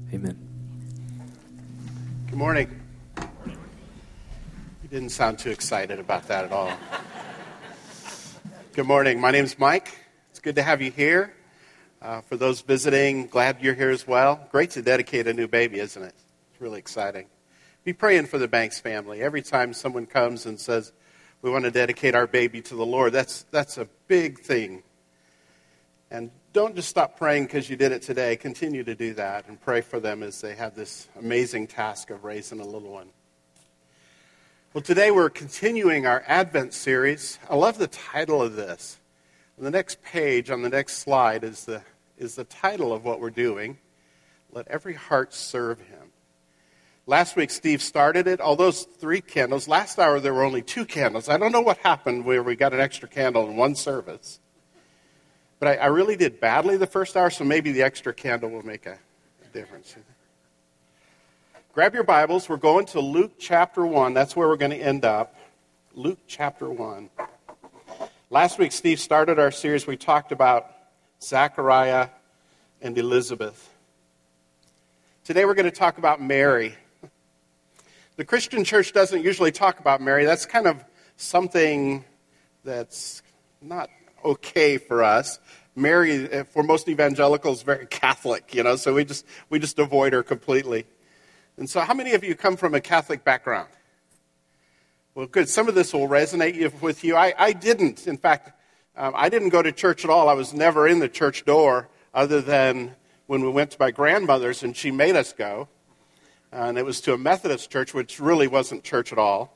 Amen. Good morning. You didn't sound too excited about that at all. Good morning. My name's Mike. It's good to have you here. For those visiting, glad you're here as well. Great to dedicate a new baby, isn't it? It's really exciting. Be praying for the Banks family. Every time someone comes and says, we want to dedicate our baby to the Lord, that's a big thing. And don't just stop praying because you did it today. Continue to do that and pray for them as they have this amazing task of raising a little one. Well, today we're continuing our Advent series. I love the title of this. On the next page, on the next slide, is the title of what we're doing. Let every heart serve him. Last week, Steve started it. All those 3 candles. Last hour, there were only 2 candles. I don't know what happened where we got an extra candle in one service. But I really did badly the first hour, so maybe the extra candle will make a difference. Grab your Bibles. We're going to Luke chapter 1. That's where we're going to end up. Luke chapter 1. Last week, Steve started our series. We talked about Zachariah and Elizabeth. Today, we're going to talk about Mary. The Christian church doesn't usually talk about Mary. That's kind of something that's not okay for us. Mary, for most evangelicals, is very Catholic, so we just avoid her completely. And so how many of you come from a Catholic background? Well, good. Some of this will resonate with you. I didn't. In fact, I didn't go to church at all. I was never in the church door other than when we went to my grandmother's and she made us go. And it was to a Methodist church, which really wasn't church at all.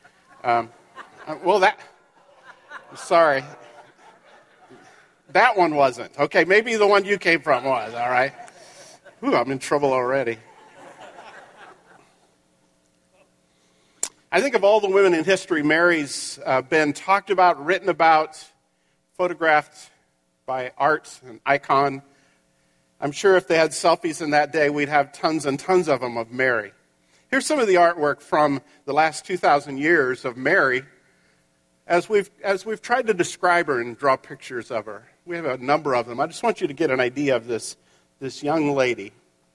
Sorry. That one wasn't. Okay, maybe the one you came from was, all right? Ooh, I'm in trouble already. I think of all the women in history, Mary's been talked about, written about, photographed by art and icon. I'm sure if they had selfies in that day, we'd have tons and tons of them of Mary. Here's some of the artwork from the last 2,000 years of Mary as we've tried to describe her and draw pictures of her. We have a number of them. I just want you to get an idea of this young lady.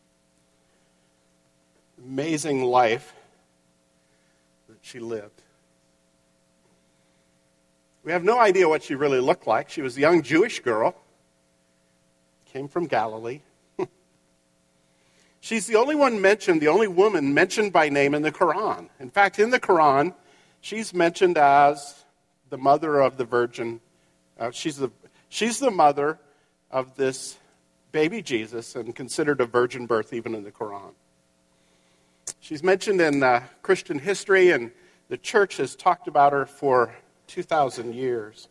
Amazing life that she lived. We have no idea what she really looked like. She was a young Jewish girl. Came from Galilee. She's the only woman mentioned by name in the Quran. In fact, in the Quran, she's mentioned as the mother of the virgin. She's the mother of this baby Jesus and considered a virgin birth even in the Quran. She's mentioned in Christian history, and the church has talked about her for 2,000 years.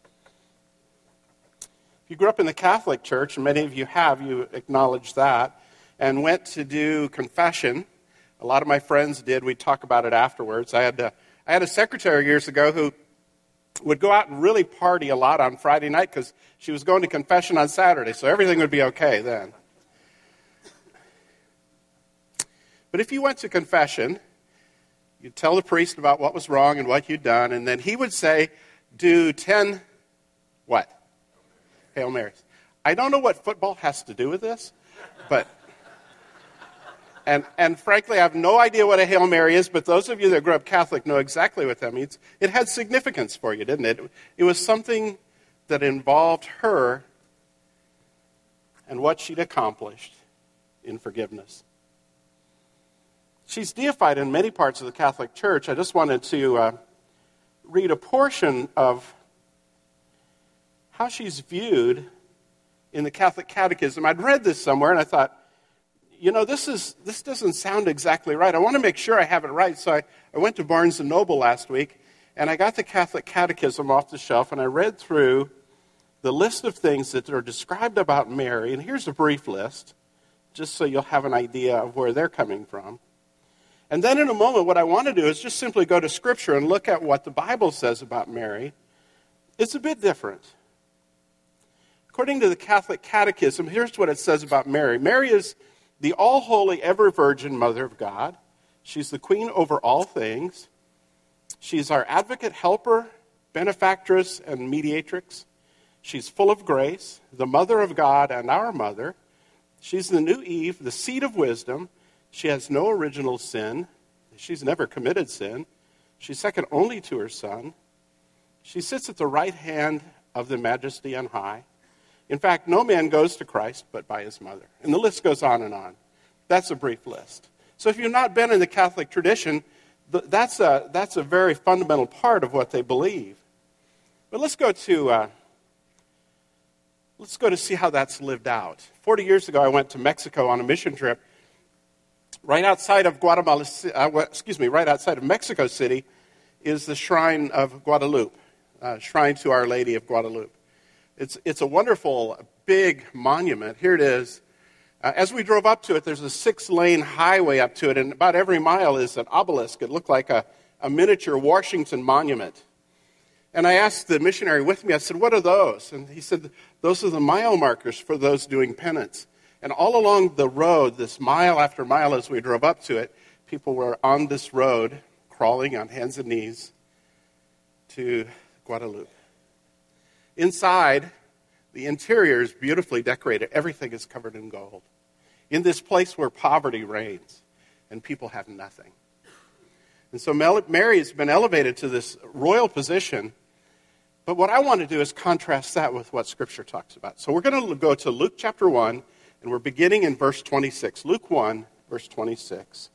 If you grew up in the Catholic Church, and many of you have, you acknowledge that, and went to do confession. A lot of my friends did. We talk about it afterwards. I had a secretary years ago who would go out and really party a lot on Friday night because she was going to confession on Saturday, so everything would be okay then. But if you went to confession, you'd tell the priest about what was wrong and what you'd done, and then he would say, do 10, what? Hail Marys. I don't know what football has to do with this, but... And frankly, I have no idea what a Hail Mary is, but those of you that grew up Catholic know exactly what that means. It had significance for you, didn't it? It was something that involved her and what she'd accomplished in forgiveness. She's deified in many parts of the Catholic Church. I just wanted to read a portion of how she's viewed in the Catholic Catechism. I'd read this somewhere, and I thought, this doesn't sound exactly right. I want to make sure I have it right. So I went to Barnes & Noble last week, and I got the Catholic Catechism off the shelf, and I read through the list of things that are described about Mary. And here's a brief list, just so you'll have an idea of where they're coming from. And then in a moment, what I want to do is just simply go to Scripture and look at what the Bible says about Mary. It's a bit different. According to the Catholic Catechism, here's what it says about Mary. Mary is the all-holy, ever-virgin Mother of God. She's the queen over all things. She's our advocate, helper, benefactress, and mediatrix. She's full of grace, the mother of God and our mother. She's the new Eve, the seed of wisdom. She has no original sin. She's never committed sin. She's second only to her Son. She sits at the right hand of the Majesty on high. In fact, no man goes to Christ but by his mother. And the list goes on and on. That's a brief list. So if you've not been in the Catholic tradition, that's a very fundamental part of what they believe. But let's go to see how that's lived out. 40 years ago, I went to Mexico on a mission trip. Right outside of right outside of Mexico City is the Shrine of Guadalupe, Shrine to Our Lady of Guadalupe. It's a wonderful, big monument. Here it is. As we drove up to it, there's a 6-lane highway up to it, and about every mile is an obelisk. It looked like a miniature Washington monument. And I asked the missionary with me, I said, what are those? And he said, those are the mile markers for those doing penance. And all along the road, this mile after mile as we drove up to it, people were on this road, crawling on hands and knees to Guadalupe. Inside, the interior is beautifully decorated. Everything is covered in gold. In this place where poverty reigns and people have nothing. And so Mary has been elevated to this royal position. But what I want to do is contrast that with what Scripture talks about. So we're going to go to Luke chapter 1, and we're beginning in verse 26. Luke 1, verse 26.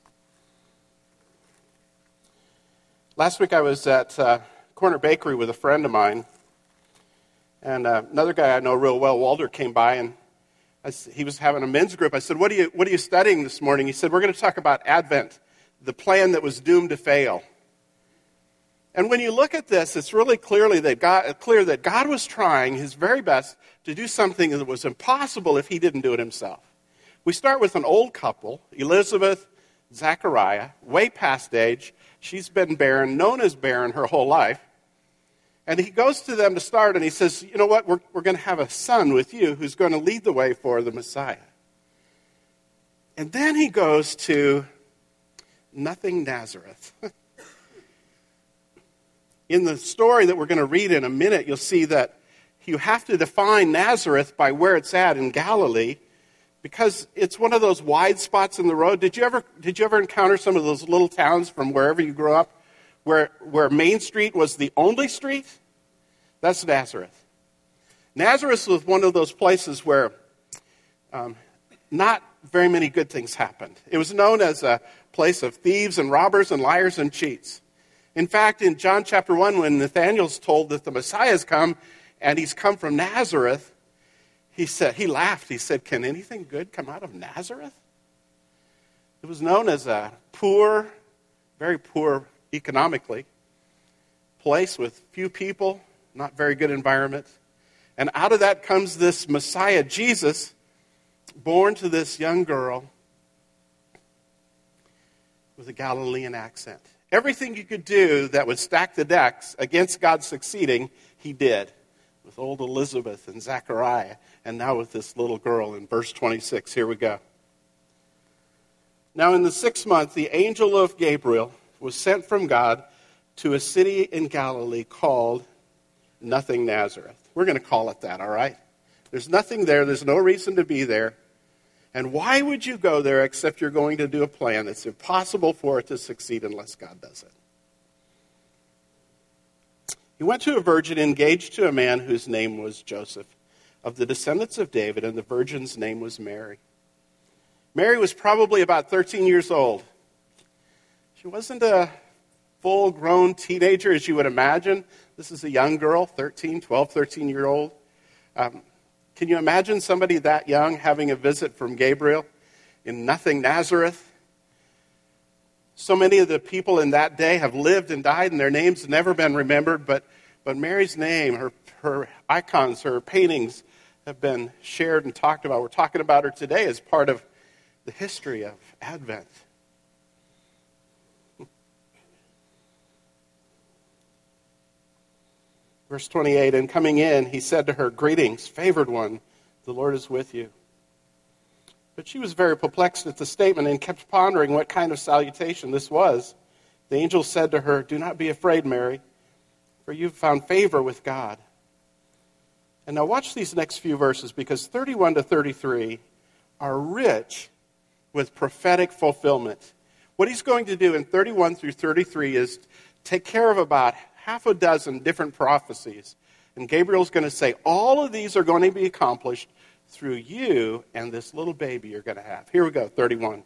Last week I was at Corner Bakery with a friend of mine. And another guy I know real well, Walter, came by, and he was having a men's group. I said, what are you studying this morning? He said, we're going to talk about Advent, the plan that was doomed to fail. And when you look at this, it's really clear that God was trying his very best to do something that was impossible if he didn't do it himself. We start with an old couple, Elizabeth, Zachariah, way past age. She's been barren, known as barren her whole life. And he goes to them to start, and he says, you know what, we're going to have a son with you who's going to lead the way for the Messiah. And then he goes to nothing Nazareth. In the story that we're going to read in a minute, you'll see that you have to define Nazareth by where it's at in Galilee, because it's one of those wide spots in the road. Did you ever encounter some of those little towns from wherever you grew up, where Main Street was the only street? That's Nazareth. Nazareth was one of those places where not very many good things happened. It was known as a place of thieves and robbers and liars and cheats. In fact, in John chapter 1, when Nathanael's told that the Messiah has come and he's come from Nazareth, he laughed. He said, can anything good come out of Nazareth? It was known as a poor, very poor economically, place with few people, not very good environment. And out of that comes this Messiah, Jesus, born to this young girl with a Galilean accent. Everything you could do that would stack the decks against God succeeding, he did. With old Elizabeth and Zachariah, and now with this little girl in verse 26. Here we go. Now in the 6th month, the angel of Gabriel was sent from God to a city in Galilee called Nothing Nazareth. We're going to call it that, all right? There's nothing there. There's no reason to be there. And why would you go there except you're going to do a plan that's impossible for it to succeed unless God does it? He went to a virgin engaged to a man whose name was Joseph, of the descendants of David, and the virgin's name was Mary. Mary was probably about 13 years old. She wasn't a full-grown teenager as you would imagine. This is a young girl, 13-year-old. Can you imagine somebody that young having a visit from Gabriel in Nothing Nazareth? So many of the people in that day have lived and died, and their names have never been remembered, but Mary's name, her icons, her paintings have been shared and talked about. We're talking about her today as part of the history of Advent. Verse 28, and coming in, he said to her, greetings, favored one, the Lord is with you. But she was very perplexed at the statement and kept pondering what kind of salutation this was. The angel said to her, do not be afraid, Mary, for you've found favor with God. And now watch these next few verses, because 31 to 33 are rich with prophetic fulfillment. What he's going to do in 31 through 33 is take care of about half a dozen different prophecies. And Gabriel's going to say, all of these are going to be accomplished through you and this little baby you're going to have. Here we go, 31.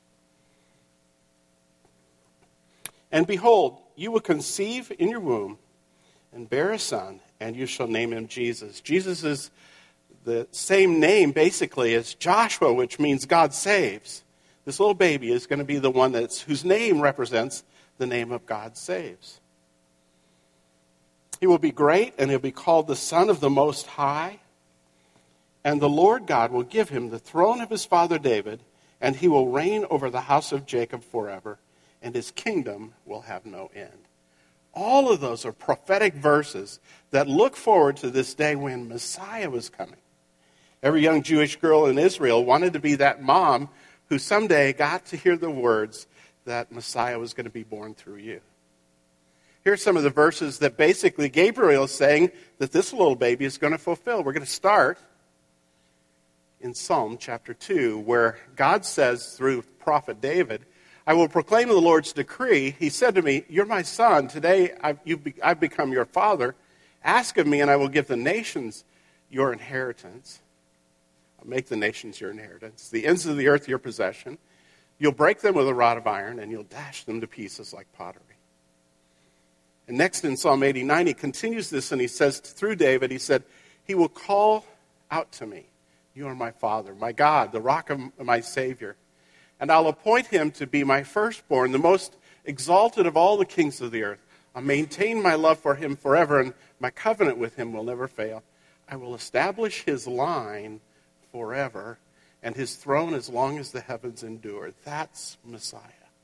And behold, you will conceive in your womb and bear a son, and you shall name him Jesus. Jesus is the same name, basically, as Joshua, which means God saves. This little baby is going to be the one whose name represents the name of God saves. He will be great, and he'll be called the Son of the Most High. And the Lord God will give him the throne of his father David, and he will reign over the house of Jacob forever, and his kingdom will have no end. All of those are prophetic verses that look forward to this day when Messiah was coming. Every young Jewish girl in Israel wanted to be that mom who someday got to hear the words that Messiah was going to be born through you. Here's some of the verses that basically Gabriel is saying that this little baby is going to fulfill. We're going to start in Psalm chapter 2, where God says through prophet David, I will proclaim the Lord's decree. He said to me, you're my son. Today I've become your father. Ask of me, and I will give the nations your inheritance. I'll make the nations your inheritance. The ends of the earth your possession. You'll break them with a rod of iron, and you'll dash them to pieces like pottery. And next in Psalm 89, he continues this, and he says through David, he said, he will call out to me, you are my Father, my God, the rock of my Savior. And I'll appoint him to be my firstborn, the most exalted of all the kings of the earth. I'll maintain my love for him forever, and my covenant with him will never fail. I will establish his line forever, and his throne as long as the heavens endure. That's Messiah.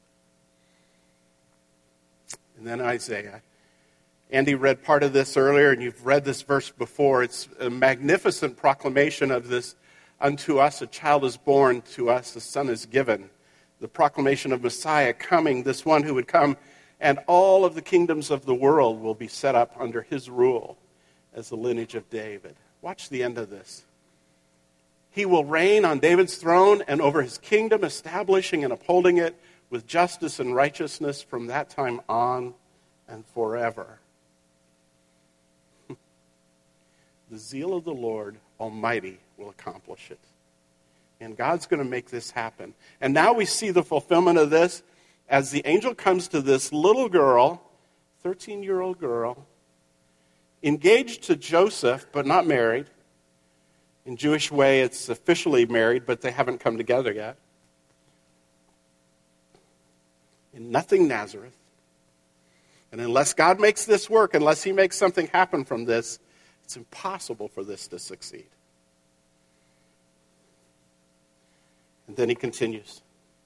And then Isaiah. Andy read part of this earlier, and you've read this verse before. It's a magnificent proclamation of this. Unto us a child is born, to us a son is given. The proclamation of Messiah coming, this one who would come, and all of the kingdoms of the world will be set up under his rule as the lineage of David. Watch the end of this. He will reign on David's throne and over his kingdom, establishing and upholding it with justice and righteousness from that time on and forever. The zeal of the Lord Almighty will accomplish it. And God's going to make this happen. And now we see the fulfillment of this as the angel comes to this little girl, 13-year-old girl, engaged to Joseph, but not married. In Jewish way, it's officially married, but they haven't come together yet. In nothing Nazareth. And unless God makes this work, unless he makes something happen from this, it's impossible for this to succeed. And then he continues.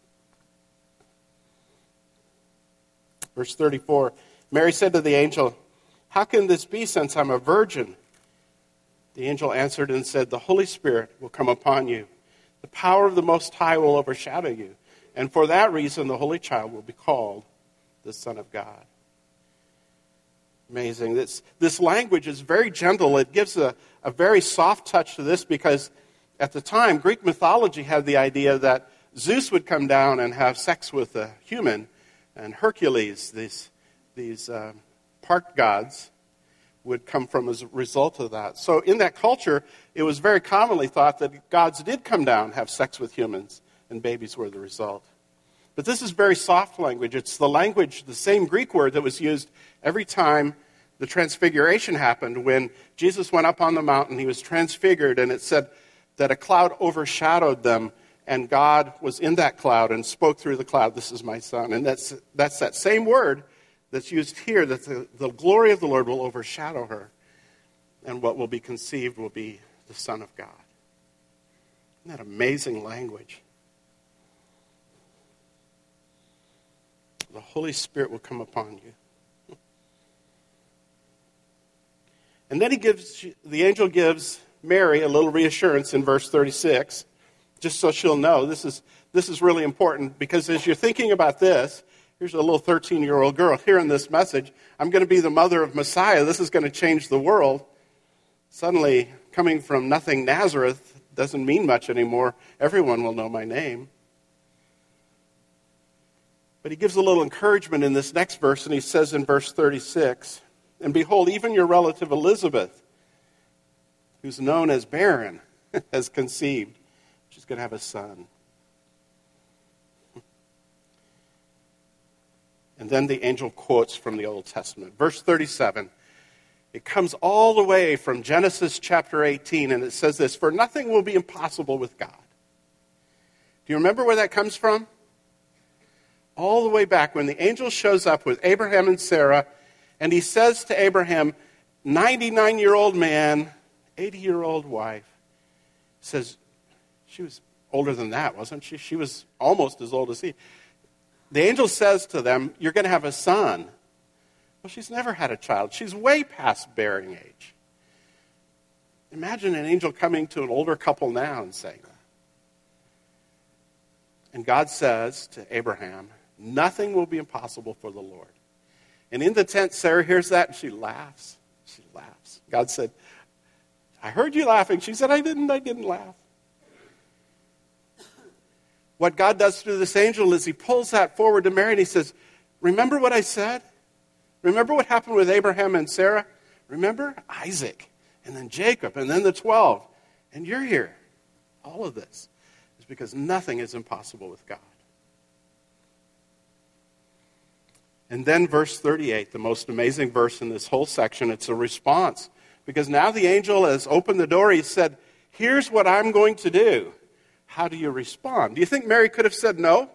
Verse 34, Mary said to the angel, how can this be since I'm a virgin? The angel answered and said, the Holy Spirit will come upon you. The power of the Most High will overshadow you. And for that reason, the Holy Child will be called the Son of God. Amazing. This language is very gentle. It gives a very soft touch to this because at the time, Greek mythology had the idea that Zeus would come down and have sex with a human, and Hercules, these part gods, would come from as a result of that. So in that culture, it was very commonly thought that gods did come down and have sex with humans, and babies were the result. But this is very soft language. It's the language, the same Greek word that was used every time the transfiguration happened. When Jesus went up on the mountain, he was transfigured, and it said that a cloud overshadowed them, and God was in that cloud and spoke through the cloud, this is my son. And that's that same word that's used here, that the glory of the Lord will overshadow her, and what will be conceived will be the Son of God. Isn't that amazing language? The Holy Spirit will come upon you. And then the angel gives Mary a little reassurance in verse 36, just so she'll know. This is really important, because as you're thinking about this, here's a little 13-year-old girl hearing this message. I'm going to be the mother of Messiah. This is going to change the world. Suddenly, coming from nothing Nazareth, doesn't mean much anymore. Everyone will know my name. But he gives a little encouragement in this next verse, and he says in verse 36, and behold, even your relative Elizabeth, who's known as barren, has conceived. She's going to have a son. And then the angel quotes from the Old Testament. Verse 37, it comes all the way from Genesis chapter 18, and it says this, for nothing will be impossible with God. Do you remember where that comes from? All the way back when the angel shows up with Abraham and Sarah, and he says to Abraham, 99-year-old man, 80-year-old wife, says, she was older than that, wasn't she? She was almost as old as he. The angel says to them, you're going to have a son. Well, she's never had a child. She's way past bearing age. Imagine an angel coming to an older couple now and saying that. And God says to Abraham, nothing will be impossible for the Lord. And in the tent, Sarah hears that and she laughs. She laughs. God said, I heard you laughing. She said, I didn't laugh. What God does through this angel is he pulls that forward to Mary and he says, remember what I said? Remember what happened with Abraham and Sarah? Remember? Isaac, and then Jacob, and then the 12. And you're here. All of this is because nothing is impossible with God. And then verse 38, the most amazing verse in this whole section, it's a response. Because now the angel has opened the door. He said, here's what I'm going to do. How do you respond? Do you think Mary could have said no?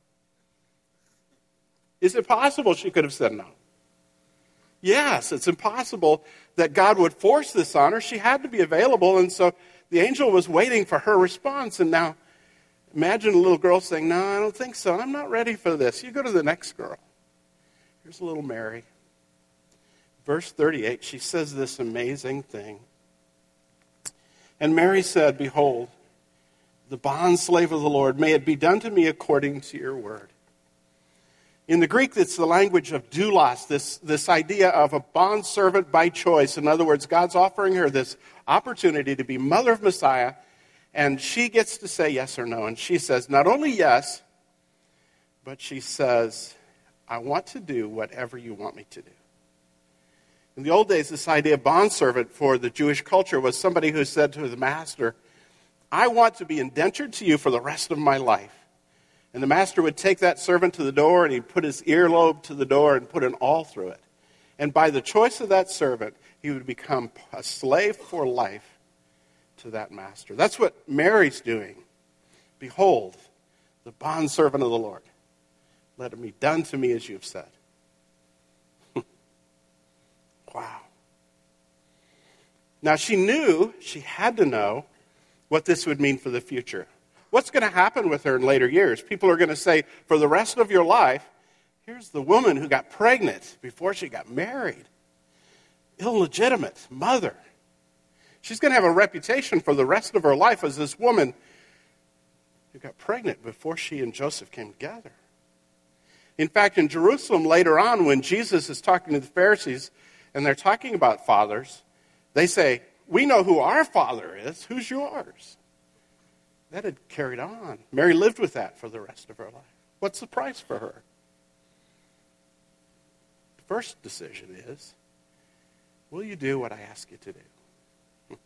Is it possible she could have said no? Yes, it's impossible that God would force this on her. She had to be available, and so the angel was waiting for her response. And now imagine a little girl saying, no, I don't think so. I'm not ready for this. You go to the next girl. Here's little Mary. Verse 38, she says this amazing thing. And Mary said, behold, the bondslave of the Lord, may it be done to me according to your word. In the Greek, it's the language of doulos, this idea of a bondservant by choice. In other words, God's offering her this opportunity to be mother of Messiah, and she gets to say yes or no. And she says not only yes, but she says, I want to do whatever you want me to do. In the old days, this idea of bondservant for the Jewish culture was somebody who said to the master, I want to be indentured to you for the rest of my life. And the master would take that servant to the door and he'd put his earlobe to the door and put an awl through it. And by the choice of that servant, he would become a slave for life to that master. That's what Mary's doing. Behold, the bondservant of the Lord. Let it be done to me as you have said. Wow. Now she had to know what this would mean for the future. What's going to happen with her in later years? People are going to say, for the rest of your life, here's the woman who got pregnant before she got married. Illegitimate mother. She's going to have a reputation for the rest of her life as this woman who got pregnant before she and Joseph came together. In fact, in Jerusalem later on, when Jesus is talking to the Pharisees, and they're talking about fathers, they say, we know who our father is. Who's yours? That had carried on. Mary lived with that for the rest of her life. What's the price for her? The first decision is, will you do what I ask you to do?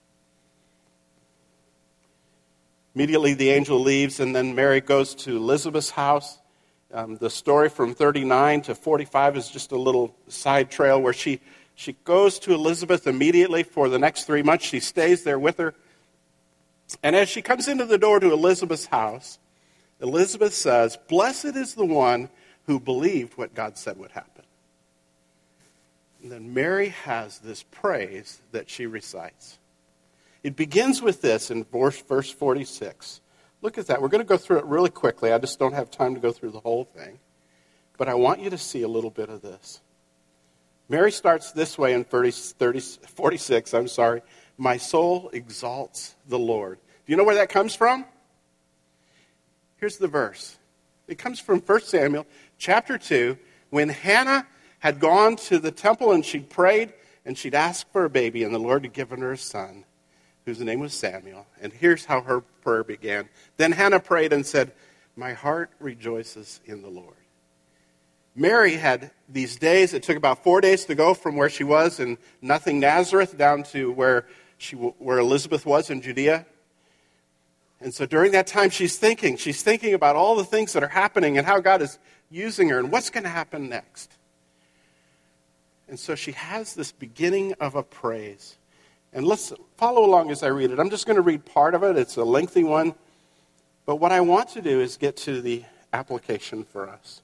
Immediately the angel leaves, and then Mary goes to Elizabeth's house. The story from 39 to 45 is just a little side trail where she goes to Elizabeth immediately for the next 3 months. She stays there with her. And as she comes into the door to Elizabeth's house, Elizabeth says, blessed is the one who believed what God said would happen. And then Mary has this praise that she recites. It begins with this in verse 46. Look at that. We're going to go through it really quickly. I just don't have time to go through the whole thing. But I want you to see a little bit of this. Mary starts this way in 46. My soul exalts the Lord. Do you know where that comes from? Here's the verse. It comes from 1 Samuel chapter 2, when Hannah had gone to the temple and she'd prayed and she'd asked for a baby, and the Lord had given her a son, whose name was Samuel. And here's how her prayer began. Then Hannah prayed and said, "My heart rejoices in the Lord." Mary had these days. It took about 4 days to go from where she was in nothing Nazareth down to where Elizabeth was in Judea. And so during that time, she's thinking about all the things that are happening and how God is using her and what's going to happen next. And so she has this beginning of a praise. And let's follow along as I read it. I'm just going to read part of it. It's a lengthy one. But what I want to do is get to the application for us.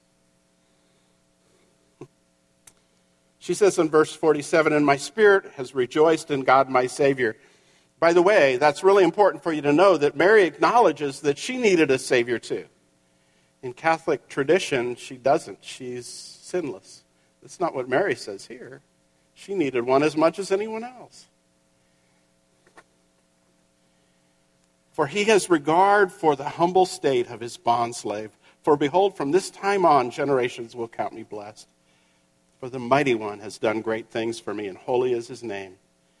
She says in verse 47, "And my spirit has rejoiced in God my Savior." By the way, that's really important for you to know that Mary acknowledges that she needed a Savior too. In Catholic tradition, she doesn't. She's sinless. That's not what Mary says here. She needed one as much as anyone else. "For he has regard for the humble state of his bondslave. For behold, from this time on, generations will count me blessed. For the Mighty One has done great things for me, and holy is his name."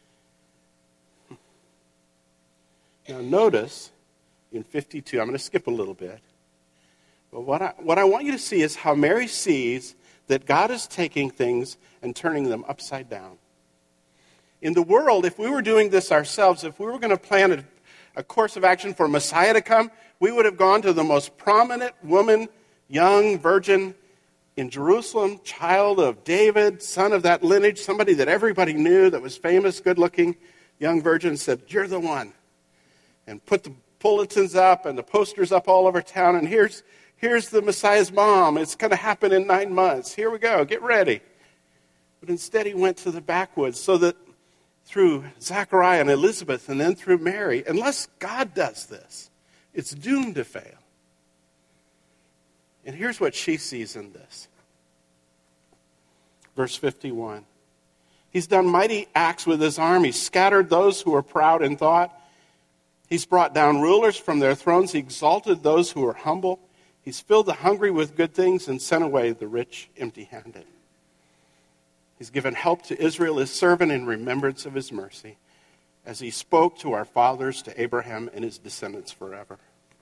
Now notice in 52, I'm going to skip a little bit. But what I want you to see is how Mary sees that God is taking things and turning them upside down. In the world, if we were doing this ourselves, if we were going to plan a course of action for Messiah to come, we would have gone to the most prominent woman, young virgin in Jerusalem, child of David, son of that lineage, somebody that everybody knew, that was famous, good-looking, young virgin, said, "You're the one." And put the bulletins up and the posters up all over town, and here's the Messiah's mom. It's going to happen in 9 months. Here we go. Get ready. But instead he went to the backwoods so that through Zachariah and Elizabeth and then through Mary, unless God does this, it's doomed to fail. And here's what she sees in this. Verse 51. "He's done mighty acts with his arm. He's scattered those who are proud in thought. He's brought down rulers from their thrones. He exalted those who are humble. He's filled the hungry with good things and sent away the rich empty-handed. He's given help to Israel, his servant, in remembrance of his mercy, as he spoke to our fathers, to Abraham and his descendants forever."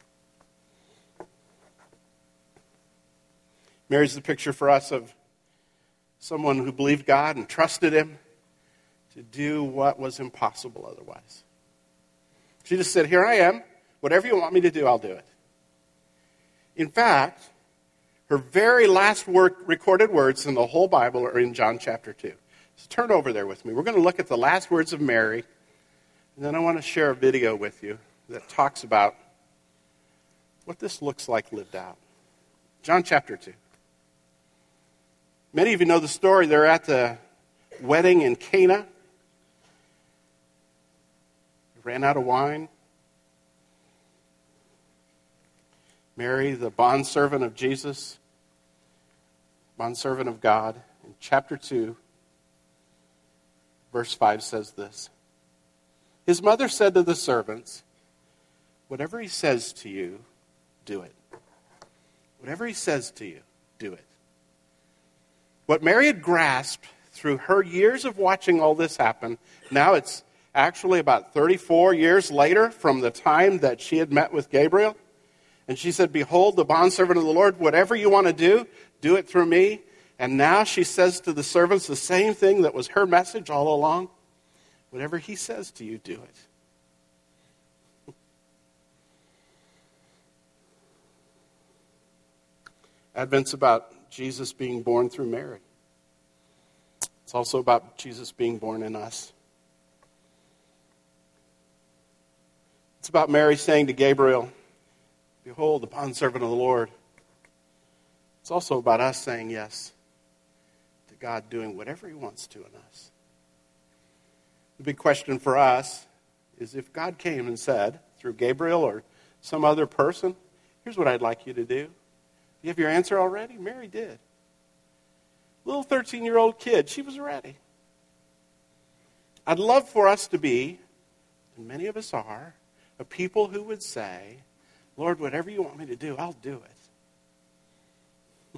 Mary's the picture for us of someone who believed God and trusted him to do what was impossible otherwise. She just said, "Here I am. Whatever you want me to do, I'll do it." In fact, her very last recorded words in the whole Bible are in John chapter 2. So turn over there with me. We're going to look at the last words of Mary, and then I want to share a video with you that talks about what this looks like lived out. John chapter 2. Many of you know the story. They're at the wedding in Cana. They ran out of wine. Mary, the bondservant of Jesus, bondservant of God, in chapter 2, verse 5 says this. "His mother said to the servants, 'Whatever he says to you, do it.'" Whatever he says to you, do it. What Mary had grasped through her years of watching all this happen, now it's actually about 34 years later from the time that she had met with Gabriel. And she said, "Behold, the bondservant of the Lord, whatever you want to do it through me." And now she says to the servants the same thing that was her message all along. Whatever he says to you, do it. Advent's about Jesus being born through Mary. It's also about Jesus being born in us. It's about Mary saying to Gabriel, "Behold, the bondservant of the Lord." It's also about us saying yes to God doing whatever he wants to in us. The big question for us is if God came and said, through Gabriel or some other person, "Here's what I'd like you to do." You have your answer already? Mary did. Little 13-year-old kid, she was ready. I'd love for us to be, and many of us are, a people who would say, "Lord, whatever you want me to do, I'll do it."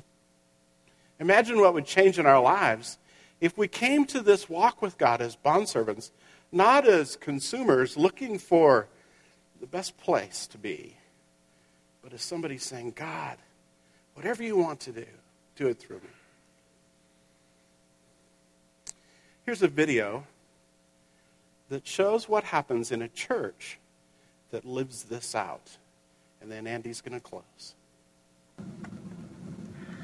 Imagine what would change in our lives if we came to this walk with God as bondservants, not as consumers looking for the best place to be, but as somebody saying, God, whatever you want to do it through me. Here's a video that shows what happens in a church that lives this out. And then Andy's going to close.